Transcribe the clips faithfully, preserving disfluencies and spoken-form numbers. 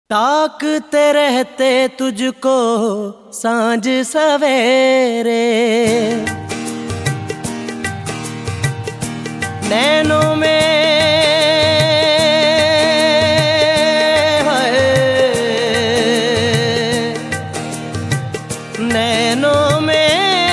ताकते रहते तुझको सांझ सवेरे, नैनों में है, नैनों में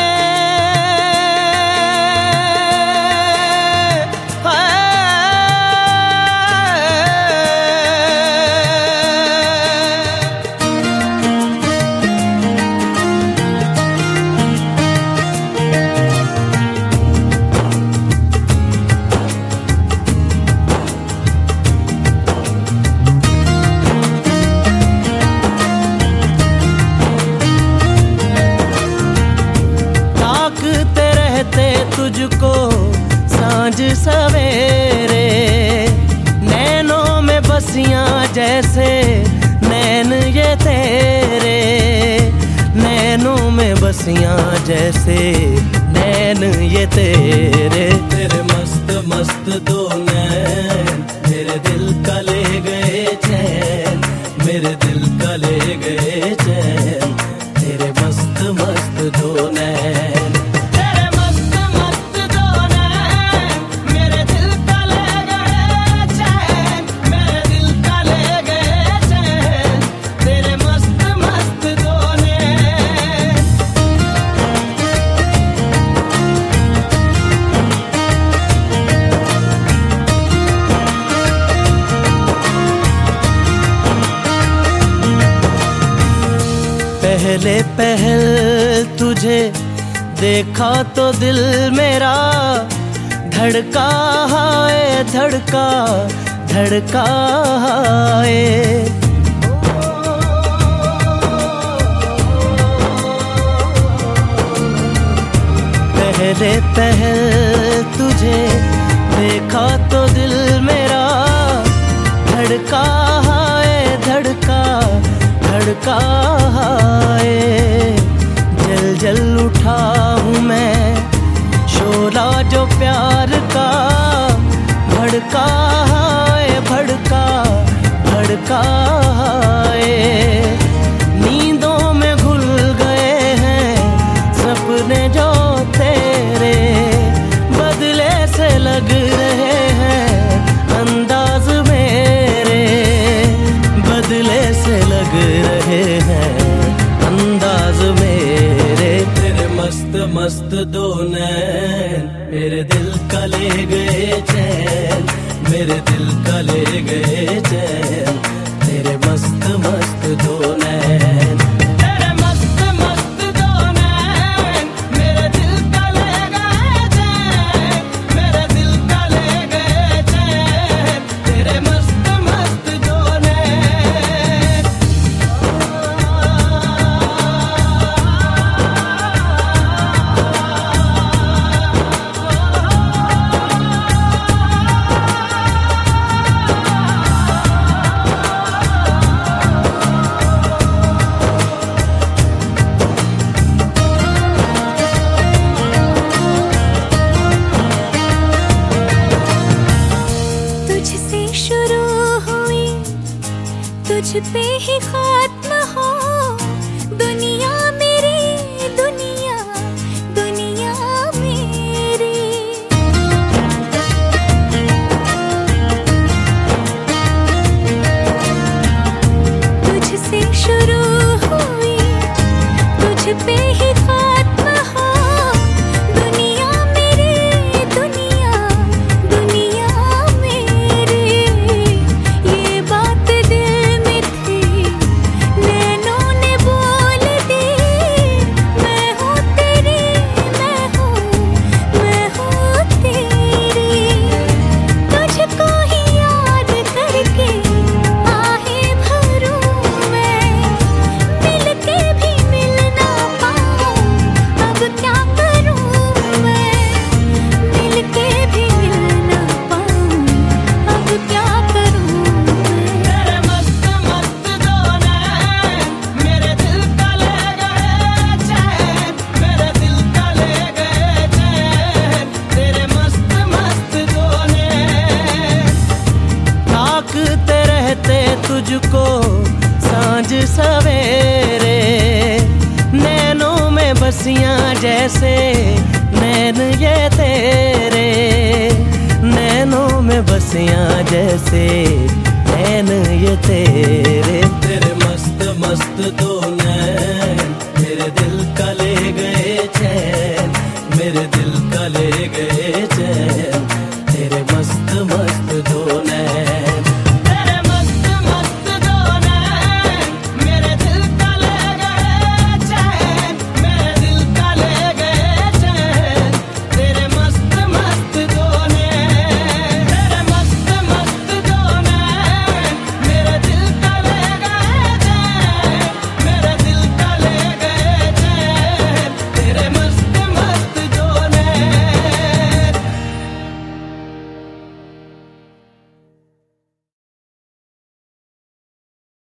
तुझको सांझ सवेरे, नैनों में बसियां जैसे नैन ये तेरे, नैनों में बसियां जैसे नैन ये तेरे। तेरे मस्त मस्त दो नैन मेरे दिल का ले गए चैन, मेरे दिल का ले गए चैन, तेरे मस्त मस्त दो नैन। पहले पहल तुझे देखा तो दिल मेरा धड़का है, धड़का धड़का है। पहले पहल तुझे देखा तो दिल मेरा धड़का है, धड़का धड़का है। जल जल उठा हूँ मैं शोला जो प्यार का, भड़का है, भड़का भड़का है। नींदों में घुल गए हैं सपने जो तेरे, बदले से लग रहे हैं अंदाज मेरे, बदले से लग रहे हैं अंदाज मेरे। तेरे मस्त मस्त दो नैन मेरे दिल का ले गए चैन, मेरे दिल का ले गए चैन, तेरे मस्त मस्त दो नैन। तुझ पे ही खात्मा हो दुनिया मेरी, दुनिया दुनिया मेरी। तुझसे शुरू हुई तुझ पे ही खात्मा हो दुनिया मेरी, दुनिया दुनिया मेरी। ये बात दिल में थी नैनों ने बोल दी, मैं हूँ तेरी, मैं हूँ मैं हूँ तेरी। तुझको ही याद करके आहें भरूं मैं, मिल के भी मिल ना पाऊं सांझ सवेरे, नैनों में बसियां जैसे नैन ये तेरे, नैनों में बसियां जैसे नैन ये तेरे। तेरे मस्त मस्त दो